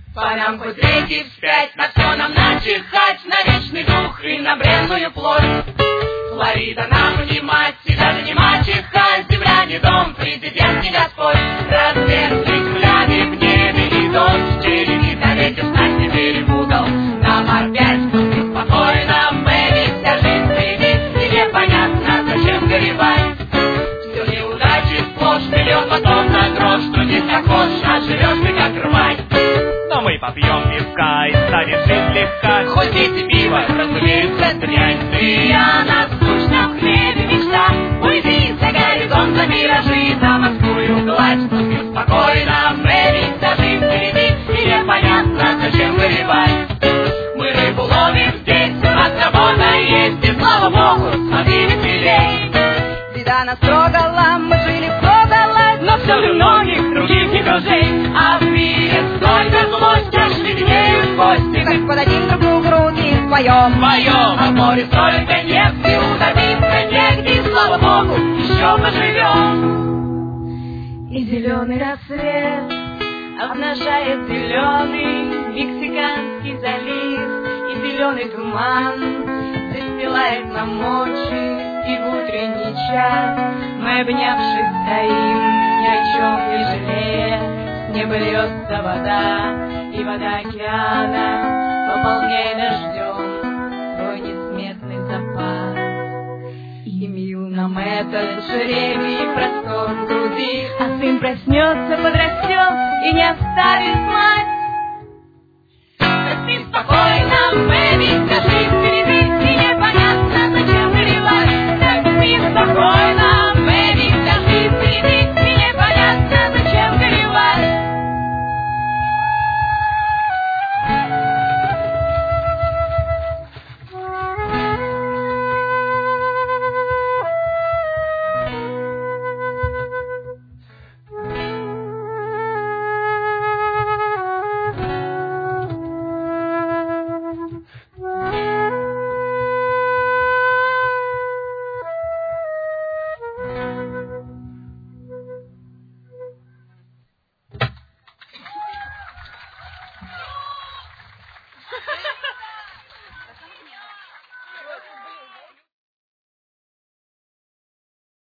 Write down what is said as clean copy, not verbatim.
По нам хоть реки вспять, на все нам начихать, на вечный дух и на бренную плоть. Флорида нам не мать, и даже не мачеха, земля не дом, президент не Господь. Разверзлись взгляды в небе, и дождь черенит, а ветер встать не перепутал. Нам опять пусти спокойно, Мэри, вся жизнь впереди, и непонятно, зачем горевать. Все неудачи сплошь, миллион потом на грош, что не похож, а живешь ты как рвать. Но мы попьем пивка, и станет жизнь легка. Хоть пейте пиво, разумеется, дрянь. Ты я на скучном хлебе мечта. Уйди за горизонта миражи, за морскую гладь. Пусть спокойно, Мэри, вся жизнь впереди, и непонятно, зачем горевать. Мы рыбу ловим здесь, у нас работа есть, и слава Богу, смотри веселей. Беда нас трогала, мы жили впроголодь, но все же многих других не друзей. А в мире столько злости, аж леденеют кости. Так подадим друг другу руки вдвоем, а в море столько нефти, утопиться негде, и слава Богу, еще поживем. И зеленый рассвет обнажает зеленый Мексиканский залив, и зеленый туман застилает нам ночи. И в утренний час мы, обнявшись, стоим, ни о чем не жалея. С неба льется вода, и вода океана пополняет дождем свой несметный запас. И мил нам этот жребий простор в груди, а сын проснется, подрастет и не оставит мать. Спи спокойно,